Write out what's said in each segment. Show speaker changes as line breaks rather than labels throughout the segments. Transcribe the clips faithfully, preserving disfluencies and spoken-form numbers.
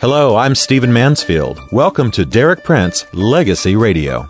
Hello, I'm Stephen Mansfield. Welcome to Derek Prince Legacy Radio.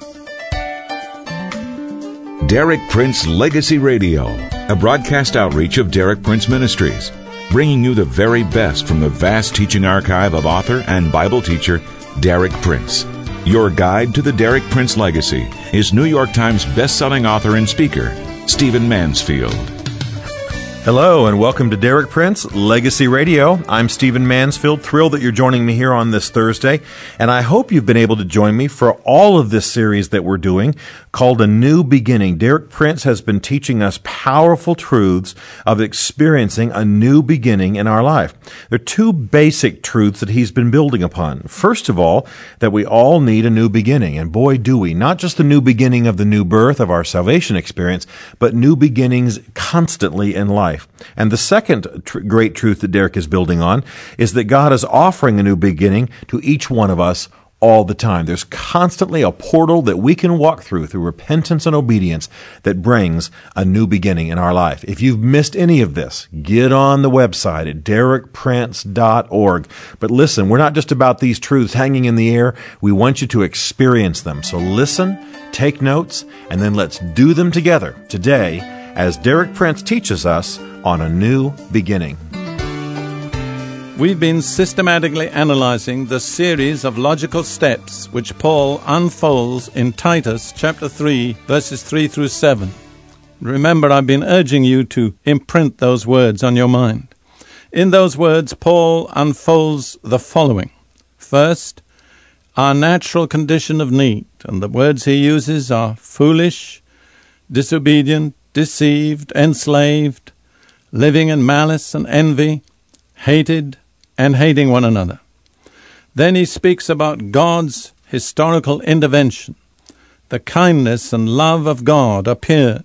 Derek Prince Legacy Radio, a broadcast outreach of Derek Prince Ministries, bringing you the very best from the vast teaching archive of author and Bible teacher Derek Prince. Your guide to the Derek Prince legacy is New York Times best-selling author and speaker, Stephen Mansfield.
Hello, and welcome to Derek Prince Legacy Radio. I'm Stephen Mansfield, thrilled that you're joining me here on this Thursday, and I hope you've been able to join me for all of this series that we're doing called A New Beginning. Derek Prince has been teaching us powerful truths of experiencing a new beginning in our life. There are two basic truths that he's been building upon. First of all, that we all need a new beginning, and boy do we. Not just the new beginning of the new birth of our salvation experience, but new beginnings constantly in life. And the second tr- great truth that Derek is building on is that God is offering a new beginning to each one of us all the time. There's constantly a portal that we can walk through through repentance and obedience that brings a new beginning in our life. If you've missed any of this, get on the website at derek prince dot org. But listen, we're not just about these truths hanging in the air. We want you to experience them. So listen, take notes, and then let's do them together today as Derek Prince teaches us on a new beginning.
We've been systematically analyzing the series of logical steps which Paul unfolds in Titus chapter three, verses three through seven. Remember, I've been urging you to imprint those words on your mind. In those words, Paul unfolds the following. First, our natural condition of need, and the words he uses are foolish, disobedient, deceived, enslaved, living in malice and envy, hated, and hating one another. Then he speaks about God's historical intervention. The kindness and love of God appeared.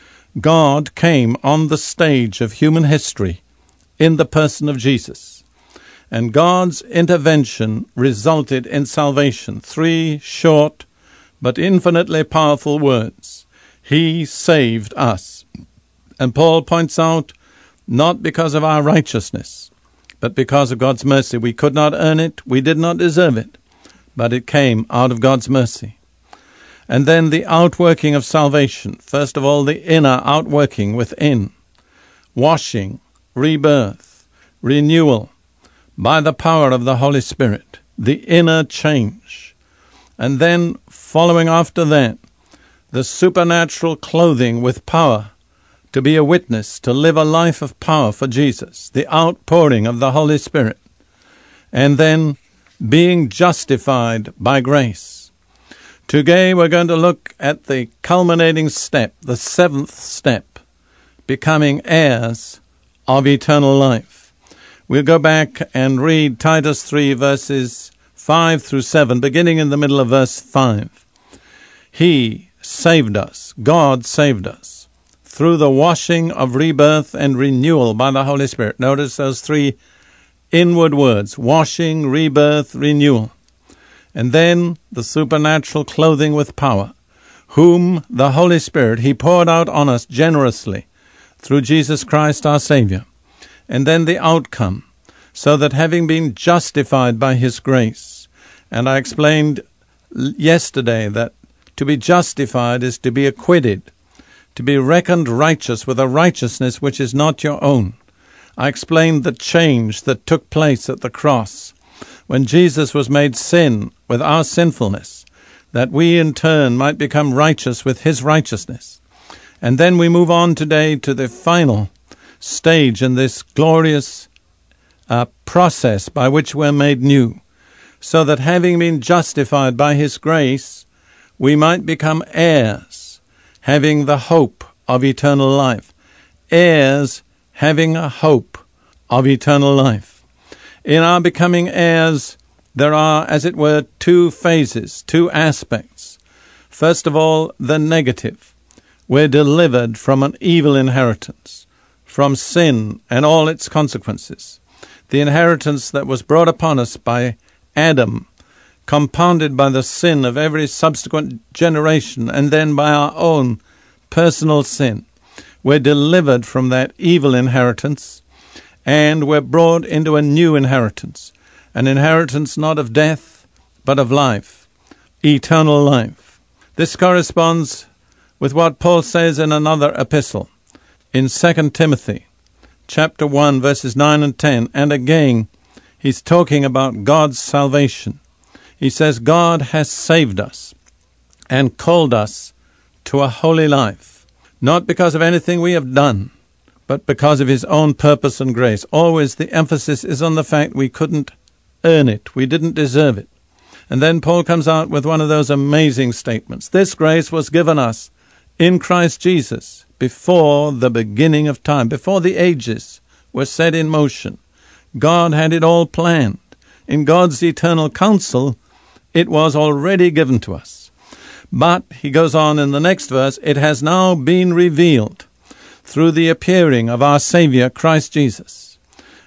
God came on the stage of human history in the person of Jesus. And God's intervention resulted in salvation. Three short but infinitely powerful words. He saved us. And Paul points out, not because of our righteousness, but because of God's mercy. We could not earn it, we did not deserve it, but it came out of God's mercy. And then the outworking of salvation. First of all, the inner outworking within. Washing, rebirth, renewal, by the power of the Holy Spirit. The inner change. And then, following after that, the supernatural clothing with power to be a witness, to live a life of power for Jesus, the outpouring of the Holy Spirit, and then being justified by grace. Today we're going to look at the culminating step, the seventh step, becoming heirs of eternal life. We'll go back and read Titus three, verses five through seven, beginning in the middle of verse five. He saved us, God saved us, through the washing of rebirth and renewal by the Holy Spirit. Notice those three inward words, washing, rebirth, renewal. And then the supernatural clothing with power, whom the Holy Spirit, He poured out on us generously through Jesus Christ our Savior. And then the outcome, so that having been justified by His grace, and I explained yesterday that to be justified is to be acquitted, to be reckoned righteous with a righteousness which is not your own. I explained the change that took place at the cross when Jesus was made sin with our sinfulness, that we in turn might become righteous with His righteousness. And then we move on today to the final stage in this glorious uh, process by which we're made new, so that having been justified by His grace, we might become heirs, having the hope of eternal life. Heirs having a hope of eternal life. In our becoming heirs, there are, as it were, two phases, two aspects. First of all, the negative. We're delivered from an evil inheritance, from sin and all its consequences. The inheritance that was brought upon us by Adam, compounded by the sin of every subsequent generation, and then by our own personal sin. We're delivered from that evil inheritance, and we're brought into a new inheritance. an inheritance not of death, but of life, eternal life. This corresponds with what Paul says in another epistle, in Second Timothy, chapter one, verses nine and ten, and again, he's talking about God's salvation. He says, God has saved us and called us to a holy life, not because of anything we have done, but because of his own purpose and grace. Always the emphasis is on the fact we couldn't earn it. We didn't deserve it. And then Paul comes out with one of those amazing statements. This grace was given us in Christ Jesus before the beginning of time, before the ages were set in motion. God had it all planned. In God's eternal counsel, it was already given to us. But, he goes on in the next verse, it has now been revealed through the appearing of our Savior, Christ Jesus.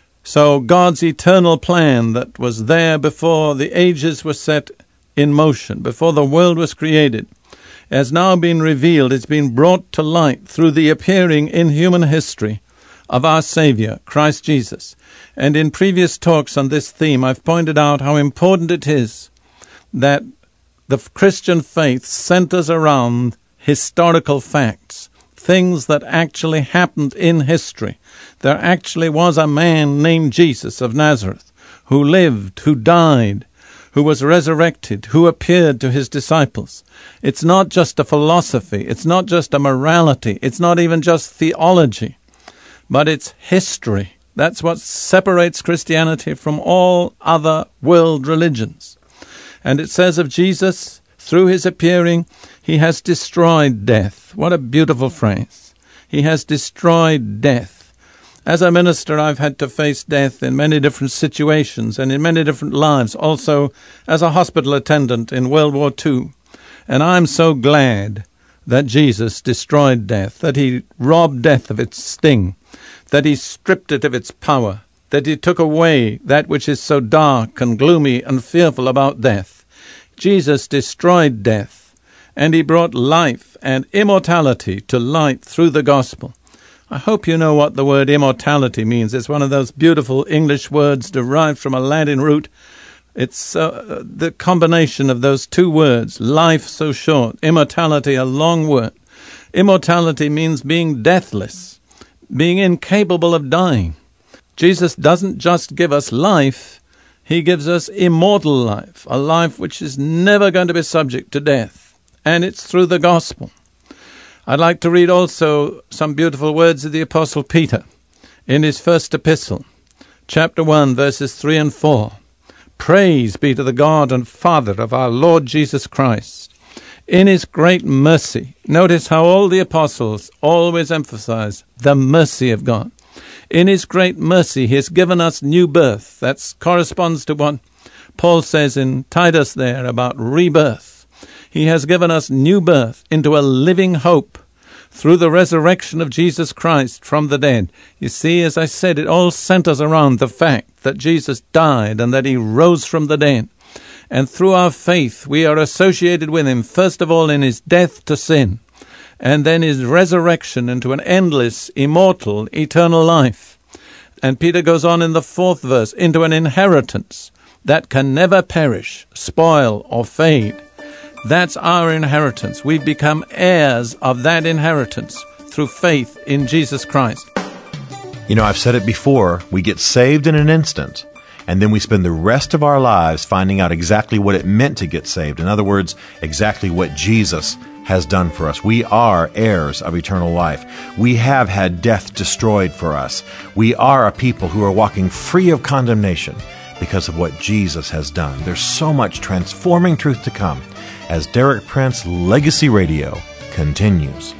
So God's eternal plan that was there before the ages were set in motion, before the world was created, has now been revealed. It's been brought to light through the appearing in human history of our Savior, Christ Jesus. And in previous talks on this theme, I've pointed out how important it is that the Christian faith centers around historical facts, things that actually happened in history. There actually was a man named Jesus of Nazareth who lived, who died, who was resurrected, who appeared to his disciples. It's not just a philosophy. It's not just a morality. It's not even just theology, but it's history. That's what separates Christianity from all other world religions. And it says of Jesus, through his appearing, he has destroyed death. What a beautiful phrase. He has destroyed death. As a minister, I've had to face death in many different situations and in many different lives, also as a hospital attendant in World War Two. And I'm so glad that Jesus destroyed death, that he robbed death of its sting, that he stripped it of its power, that he took away that which is so dark and gloomy and fearful about death. Jesus destroyed death, and he brought life and immortality to light through the gospel. I hope you know what the word immortality means. It's one of those beautiful English words derived from a Latin root. It's uh, the combination of those two words, life so short, immortality a long word. Immortality means being deathless, being incapable of dying. Jesus doesn't just give us life, he gives us immortal life, a life which is never going to be subject to death. And it's through the gospel. I'd like to read also some beautiful words of the Apostle Peter in his first epistle, chapter one, verses three and four. Praise be to the God and Father of our Lord Jesus Christ. In his great mercy, notice how all the apostles always emphasize the mercy of God. In his great mercy, he has given us new birth. That corresponds to what Paul says in Titus there about rebirth. He has given us new birth into a living hope through the resurrection of Jesus Christ from the dead. You see, as I said, it all centers around the fact that Jesus died and that he rose from the dead. And through our faith, we are associated with him, first of all, in his death to sin, and then his resurrection into an endless, immortal, eternal life. And Peter goes on in the fourth verse, into an inheritance that can never perish, spoil, or fade. That's our inheritance. We've become heirs of that inheritance through faith in Jesus Christ.
You know, I've said it before, we get saved in an instant, and then we spend the rest of our lives finding out exactly what it meant to get saved. In other words, exactly what Jesus has done for us. We are heirs of eternal life. We have had death destroyed for us. We are a people who are walking free of condemnation because of what Jesus has done. There's so much transforming truth to come as Derek Prince Legacy Radio continues.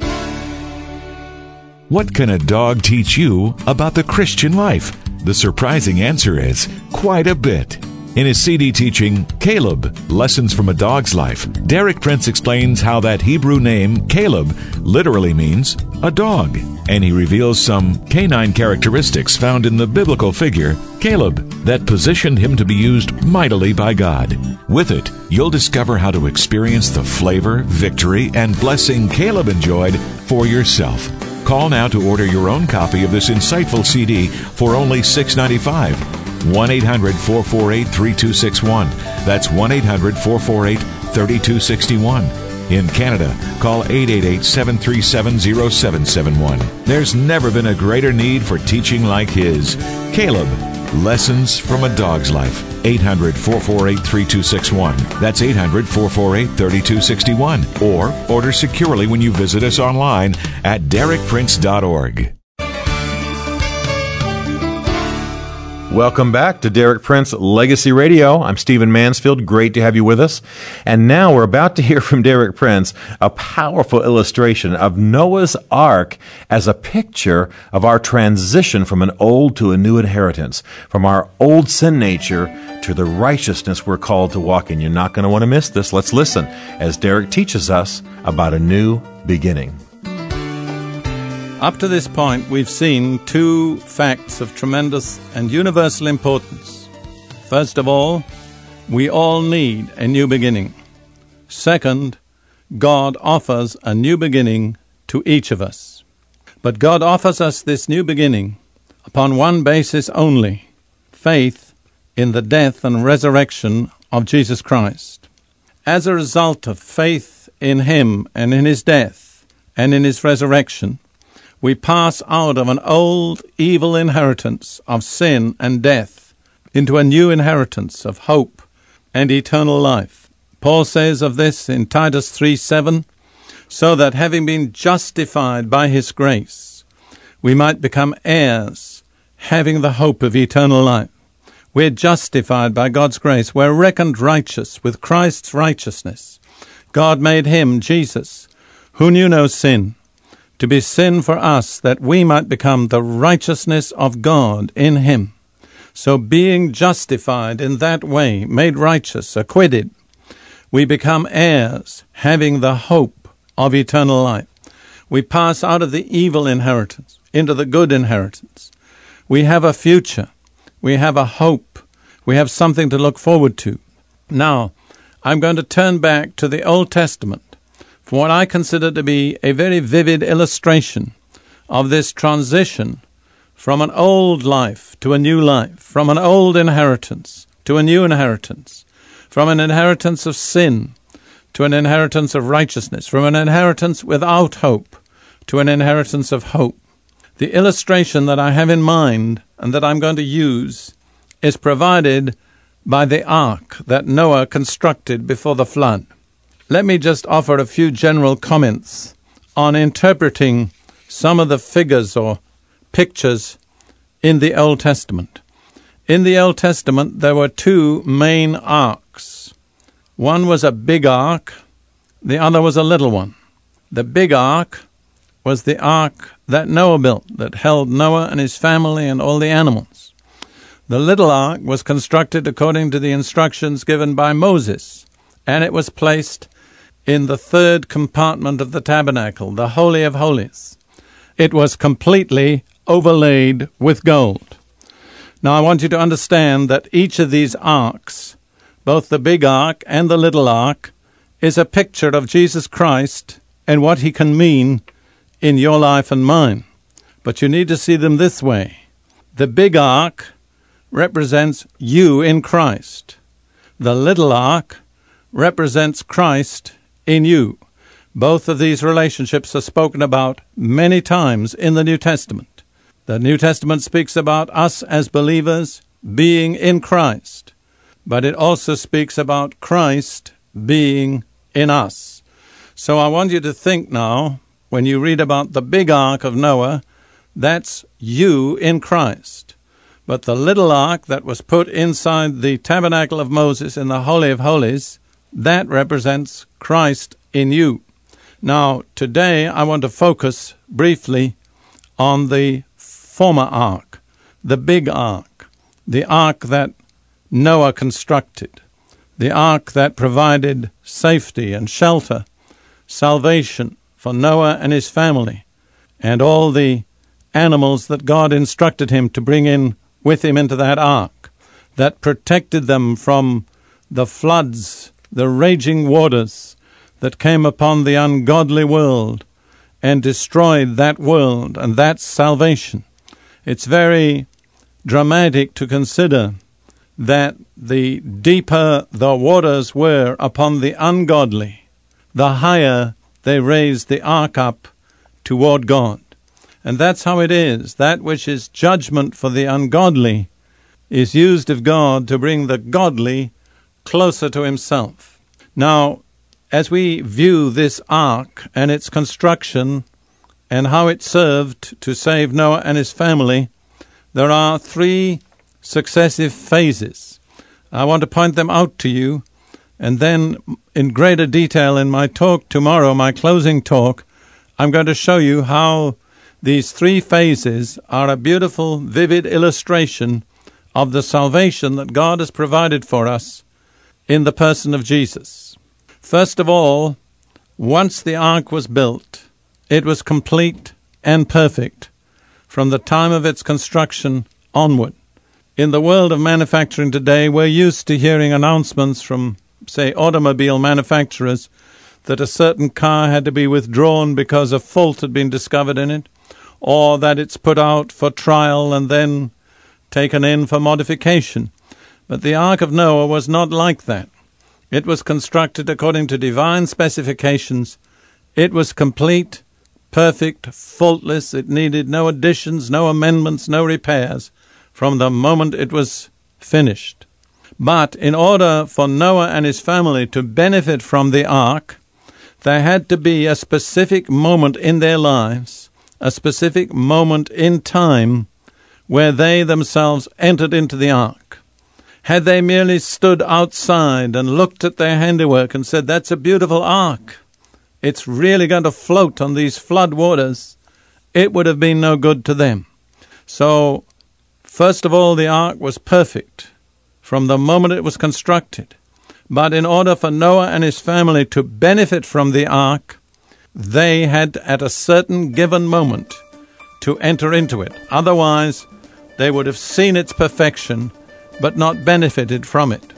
What can a dog teach you about the Christian life? The surprising answer is quite a bit. In his C D teaching, Caleb, Lessons from a Dog's Life, Derek Prince explains how that Hebrew name, Caleb, literally means a dog. And he reveals some canine characteristics found in the biblical figure, Caleb, that positioned him to be used mightily by God. With it, you'll discover how to experience the flavor, victory, and blessing Caleb enjoyed for yourself. Call now to order your own copy of this insightful C D for only six dollars and ninety-five cents. one eight hundred four four eight three two six one. That's one eight hundred four four eight three two six one. In Canada, call eight eight eight seven three seven zero seven seven one. There's never been a greater need for teaching like his. Caleb, Lessons from a Dog's Life. eight hundred four four eight three two six one. That's eight hundred four four eight three two six one. Or order securely when you visit us online at derek prince dot org.
Welcome back to Derek Prince Legacy Radio. I'm Stephen Mansfield. Great to have you with us. And now we're about to hear from Derek Prince a powerful illustration of Noah's Ark as a picture of our transition from an old to a new inheritance, from our old sin nature to the righteousness we're called to walk in. You're not going to want to miss this. Let's listen as Derek teaches us about a new beginning.
Up to this point, we've seen two facts of tremendous and universal importance. First of all, we all need a new beginning. Second, God offers a new beginning to each of us. But God offers us this new beginning upon one basis only: faith in the death and resurrection of Jesus Christ. As a result of faith in Him and in His death and in His resurrection, we pass out of an old, evil inheritance of sin and death into a new inheritance of hope and eternal life. Paul says of this in Titus three seven, so that having been justified by His grace, we might become heirs, having the hope of eternal life. We're justified by God's grace. We're reckoned righteous with Christ's righteousness. God made Him, Jesus, who knew no sin, to be sin for us, that we might become the righteousness of God in Him. So being justified in that way, made righteous, acquitted, we become heirs, having the hope of eternal life. We pass out of the evil inheritance into the good inheritance. We have a future. We have a hope. We have something to look forward to. Now, I'm going to turn back to the Old Testament for what I consider to be a very vivid illustration of this transition from an old life to a new life, from an old inheritance to a new inheritance, from an inheritance of sin to an inheritance of righteousness, from an inheritance without hope to an inheritance of hope. The illustration that I have in mind and that I'm going to use is provided by the ark that Noah constructed before the flood. Let me just offer a few general comments on interpreting some of the figures or pictures in the Old Testament. In the Old Testament, there were two main arks. One was a big ark, the other was a little one. The big ark was the ark that Noah built, that held Noah and his family and all the animals. The little ark was constructed according to the instructions given by Moses, and it was placed in the third compartment of the tabernacle, the Holy of Holies. It was completely overlaid with gold. Now I want you to understand that each of these arks, both the big ark and the little ark, is a picture of Jesus Christ and what He can mean in your life and mine. But you need to see them this way. The big ark represents you in Christ. The little ark represents Christ in you. Both of these relationships are spoken about many times in the New Testament. The New Testament speaks about us as believers being in Christ, but it also speaks about Christ being in us. So I want you to think now, when you read about the big ark of Noah, that's you in Christ. But the little ark that was put inside the tabernacle of Moses in the Holy of Holies, that represents Christ in you. Now, today I want to focus briefly on the former ark, the big ark, the ark that Noah constructed, the ark that provided safety and shelter, salvation for Noah and his family, and all the animals that God instructed him to bring in with him into that ark, that protected them from the floods, the raging waters that came upon the ungodly world and destroyed that world and that salvation. It's very dramatic to consider that the deeper the waters were upon the ungodly, the higher they raised the ark up toward God. And that's how it is. That which is judgment for the ungodly is used of God to bring the godly closer to himself. Now, as we view this ark and its construction and how it served to save Noah and his family, there are three successive phases. I want to point them out to you, and then in greater detail in my talk tomorrow, my closing talk, I'm going to show you how these three phases are a beautiful, vivid illustration of the salvation that God has provided for us in the person of Jesus. First of all, once the ark was built, it was complete and perfect from the time of its construction onward. In the world of manufacturing today, we're used to hearing announcements from, say, automobile manufacturers that a certain car had to be withdrawn because a fault had been discovered in it, or that it's put out for trial and then taken in for modification. But the Ark of Noah was not like that. It was constructed according to divine specifications. It was complete, perfect, faultless. It needed no additions, no amendments, no repairs from the moment it was finished. But in order for Noah and his family to benefit from the ark, there had to be a specific moment in their lives, a specific moment in time where they themselves entered into the ark. Had they merely stood outside and looked at their handiwork and said, "That's a beautiful ark, it's really going to float on these flood waters," it would have been no good to them. So, first of all, the ark was perfect from the moment it was constructed. But in order for Noah and his family to benefit from the ark, they had at a certain given moment to enter into it. Otherwise, they would have seen its perfection, but not benefited from it.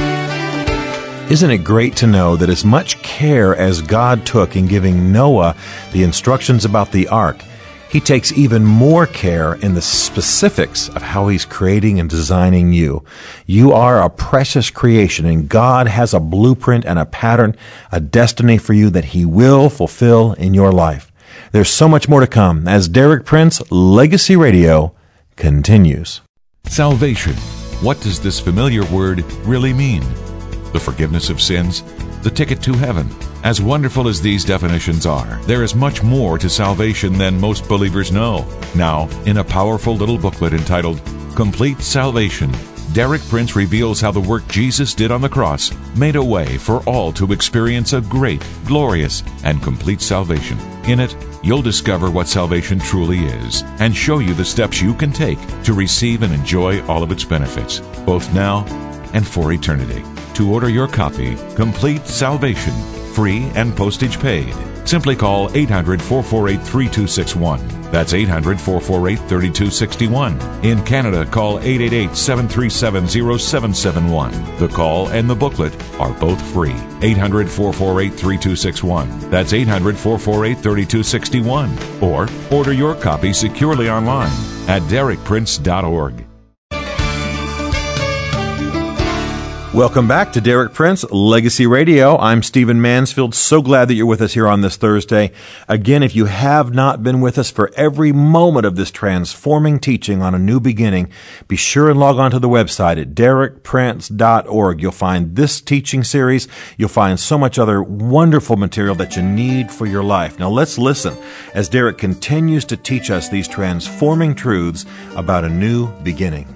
Isn't it great to know that as much care as God took in giving Noah the instructions about the ark, he takes even more care in the specifics of how he's creating and designing you. You are a precious creation, and God has a blueprint and a pattern, a destiny for you that he will fulfill in your life. There's so much more to come as Derek Prince Legacy Radio continues.
Salvation. What does this familiar word really mean? The forgiveness of sins? The ticket to heaven? As wonderful as these definitions are, there is much more to salvation than most believers know. Now, in a powerful little booklet entitled Complete Salvation, Derek Prince reveals how the work Jesus did on the cross made a way for all to experience a great, glorious, and complete salvation. In it, you'll discover what salvation truly is and show you the steps you can take to receive and enjoy all of its benefits, both now and for eternity. To order your copy, Complete Salvation, free and postage paid, simply call eight hundred, four four eight, three two six one. That's eight hundred, four four eight, three two six one. In Canada, call eight eight eight, seven three seven, zero seven seven one. The call and the booklet are both free. eight hundred, four four eight, three two six one. That's eight hundred, four four eight, three two six one. Or order your copy securely online at derek prince dot org.
Welcome back to Derek Prince Legacy Radio. I'm Stephen Mansfield. So glad that you're with us here on this Thursday. Again, if you have not been with us for every moment of this transforming teaching on a new beginning, be sure and log on to the website at derek prince dot org. You'll find this teaching series. You'll find so much other wonderful material that you need for your life. Now let's listen as Derek continues to teach us these transforming truths about a new beginning.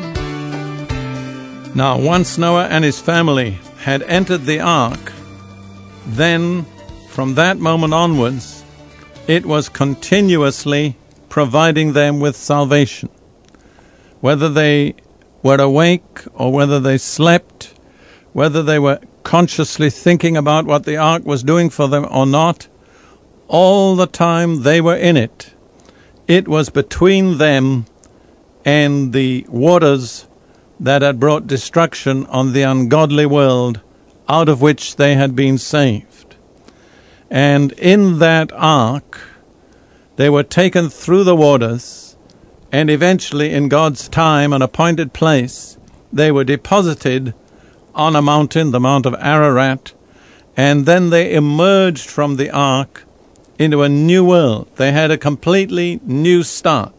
Now, once Noah and his family had entered the ark, then from that moment onwards, it was continuously providing them with salvation. Whether they were awake or whether they slept, whether they were consciously thinking about what the ark was doing for them or not, all the time they were in it, it was between them and the waters that had brought destruction on the ungodly world out of which they had been saved. And in that ark, they were taken through the waters and eventually in God's time and appointed place, they were deposited on a mountain, the Mount of Ararat, and then they emerged from the ark into a new world. They had a completely new start.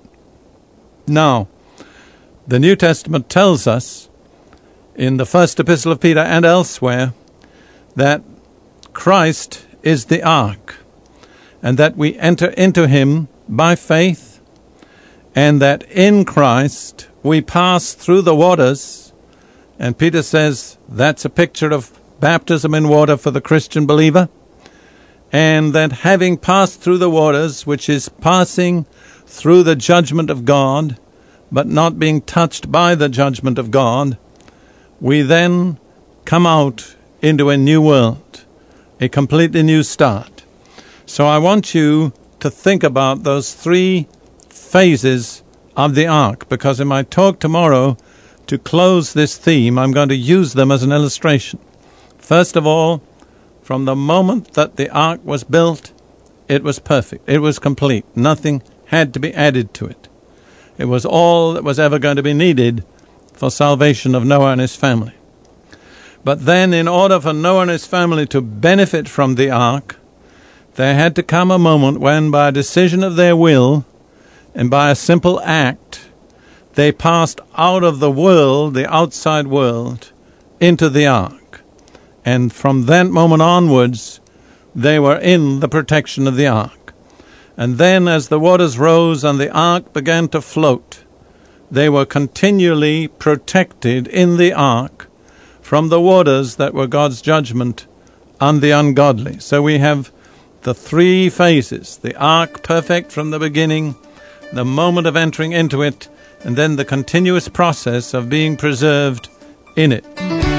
Now, the New Testament tells us in the first epistle of Peter and elsewhere that Christ is the ark, and that we enter into him by faith, and that in Christ we pass through the waters. And Peter says that's a picture of baptism in water for the Christian believer, and that having passed through the waters, which is passing through the judgment of God, but not being touched by the judgment of God, we then come out into a new world, a completely new start. So I want you to think about those three phases of the ark, because in my talk tomorrow, to close this theme, I'm going to use them as an illustration. First of all, from the moment that the ark was built, it was perfect. It was complete. Nothing had to be added to it. It was all that was ever going to be needed for salvation of Noah and his family. But then, in order for Noah and his family to benefit from the ark, there had to come a moment when, by a decision of their will and by a simple act, they passed out of the world, the outside world, into the ark. And from that moment onwards, they were in the protection of the ark. And then, as the waters rose and the ark began to float, they were continually protected in the ark from the waters that were God's judgment on the ungodly. So we have the three phases: the ark perfect from the beginning, the moment of entering into it, and then the continuous process of being preserved in it.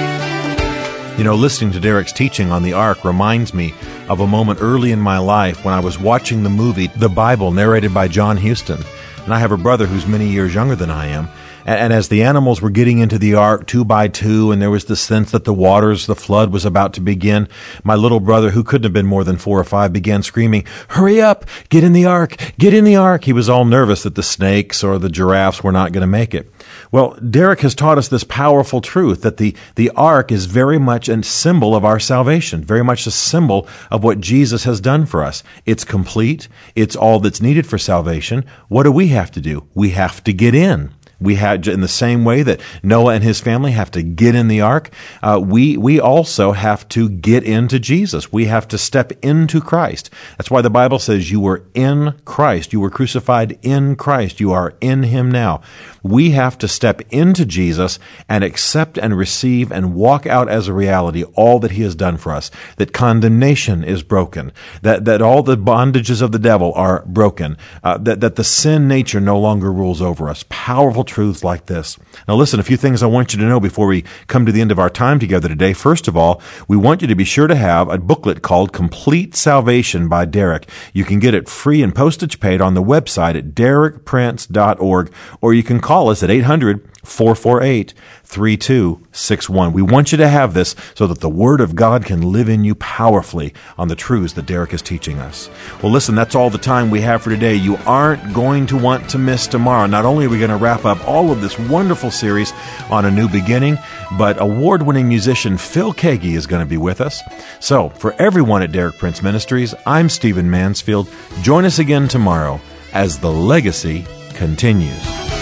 You know, listening to Derek's teaching on the ark reminds me of a moment early in my life when I was watching the movie The Bible, narrated by John Huston. And I have a brother who's many years younger than I am. And, and as the animals were getting into the ark two by two, and there was the sense that the waters, the flood was about to begin, my little brother, who couldn't have been more than four or five, began screaming, "Hurry up! Get in the ark! Get in the ark!" He was all nervous that the snakes or the giraffes were not going to make it. Well, Derek has taught us this powerful truth that the, the ark is very much a symbol of our salvation, very much a symbol of what Jesus has done for us. It's complete. It's all that's needed for salvation. What do we have to do? We have to get in. We had, in the same way that Noah and his family have to get in the ark, uh, we we also have to get into Jesus. We have to step into Christ. That's why the Bible says you were in Christ. You were crucified in Christ. You are in him now. We have to step into Jesus and accept and receive and walk out as a reality all that he has done for us, that condemnation is broken, that, that all the bondages of the devil are broken, uh, that, that the sin nature no longer rules over us. Powerful truths like this. Now listen, a few things I want you to know before we come to the end of our time together today. First of all, we want you to be sure to have a booklet called Complete Salvation by Derek. You can get it free and postage paid on the website at derek prince dot org, or you can call us at eight hundred, four four eight, three two six one. We want you to have this so that the Word of God can live in you powerfully on the truths that Derek is teaching us. Well, listen, that's all the time we have for today. You aren't going to want to miss tomorrow. Not only are we going to wrap up all of this wonderful series on a new beginning, but award-winning musician Phil Keaggy is going to be with us. So, for everyone at Derek Prince Ministries, I'm Stephen Mansfield. Join us again tomorrow as the legacy continues.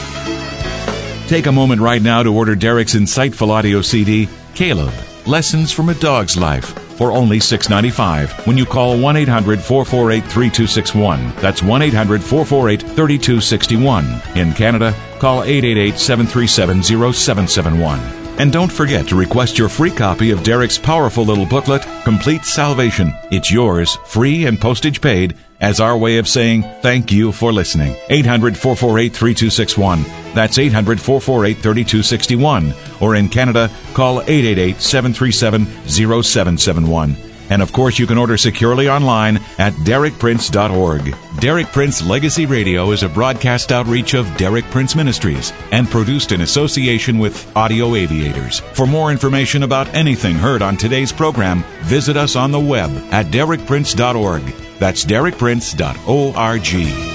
Take a moment right now to order Derek's insightful audio C D, Caleb, Lessons from a Dog's Life, for only six dollars and ninety-five cents when you call one eight hundred, four four eight, three two six one. That's one eight hundred, four four eight, three two six one. In Canada, call eight eight eight, seven three seven, zero seven seven one. And don't forget to request your free copy of Derek's powerful little booklet, Complete Salvation. It's yours, free and postage paid, as our way of saying thank you for listening. eight hundred, four four eight, three two six one. That's eight hundred, four four eight, three two six one. Or in Canada, call eight eight eight, seven three seven, zero seven seven one. And of course, you can order securely online at derek prince dot org. Derek Prince Legacy Radio is a broadcast outreach of Derek Prince Ministries and produced in association with Audio Aviators. For more information about anything heard on today's program, visit us on the web at derek prince dot org. That's derek prince dot org.